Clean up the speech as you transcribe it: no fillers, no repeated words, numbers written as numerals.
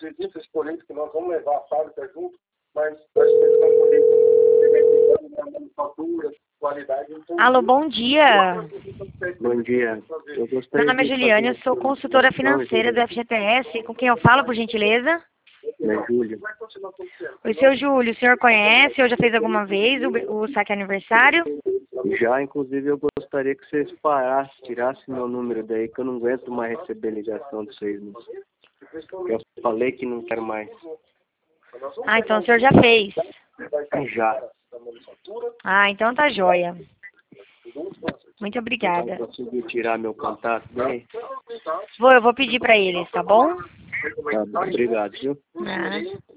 visitas políticas que nós vamos levar a fábrica junto, mas a inspeção política, manufatura, qualidade... Então, Alô, bom dia. Bom dia. Meu nome é Juliane, eu sou consultora financeira do FGTS. Com quem eu falo, por gentileza? É Júlio. Oi, seu Júlio, o senhor conhece ou já fez alguma vez o saque aniversário? Já, inclusive, eu gostaria que vocês tirassem meu número daí, que eu não aguento mais receber ligação de vocês. Eu falei que não quero mais. Ah, então o senhor já fez. Já. Ah, então tá joia. Muito obrigada. Conseguiu tirar meu contato daí? Eu vou pedir para eles, tá bom? Tá, obrigado, viu? Ah.